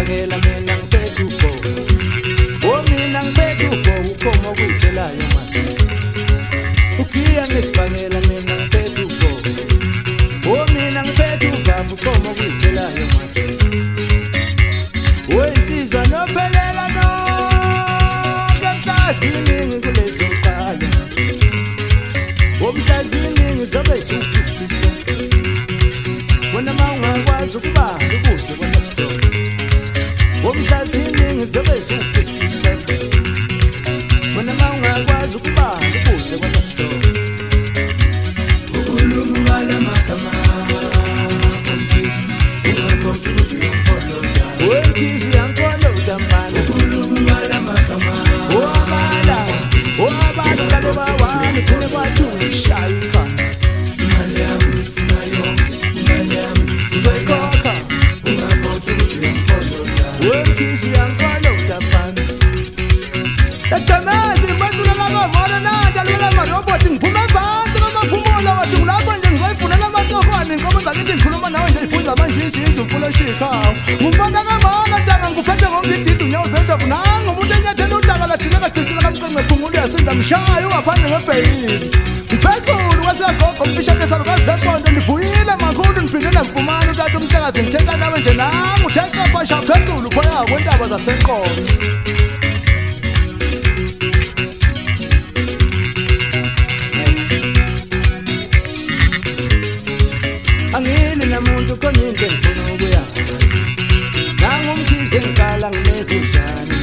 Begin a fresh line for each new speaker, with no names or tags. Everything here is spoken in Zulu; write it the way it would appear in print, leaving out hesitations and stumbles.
ngisibangela mina ngiphethe ubho mina ngiphethe ubho ukhoma okuyitshelayo manje ukhiya ngisibangela mina ngiphethe ubho mina ngiphethe uvavu ukhoma okuyitshelayo manje wensizwa nophelela no kamhlazini kuleso qala womhlazini ngizobe su-57 wena mawungakwazi ukubamba ubuze kwa-next door womhlazini ngizobe su-57 wena mawungakwazi ukubamba ubuze kwa-next door ukhuluma bala magama komkhizi ungakhohlwa ukuthi uyampoloda wemkhizi uyampoloda mfana ukhuluma bala magama owabala kale bawani thine kwathi ungishaya ikhanda imali yami ngifuna yonke imali yami uzoyikhokha ungakhohlwa ukuthi uyampoloda wemkhizi uyampoloda mfana egamezi mbenzula lakomona nandalwela maroboti ngiphume ezansi kamaphumulo wathi ngilapho nje ngizoyifunela amatohwane inkomo zakithi ngikhuluma nawe nje iphunza manjinjinji umfuna shikhawo ngumfana kamona ntanga ngikuphethe ngongididi unyawo zenza funanga umuntu enyathela udaka ladileka dinsila kamcenge phumulo yasinda mshaya ungaphandle ngebheyili phezulu kwasegogo mfishane salukazempondo ndivuyile makhulu ndiphinde ndamfumana utata umhlekazi ngithetha nawe nje nanga uthexepasha phezulu khoya kwentaba zasenqonce angili namuntu khona into engifuna ukuyazi nangumkhize ngikala nginezojana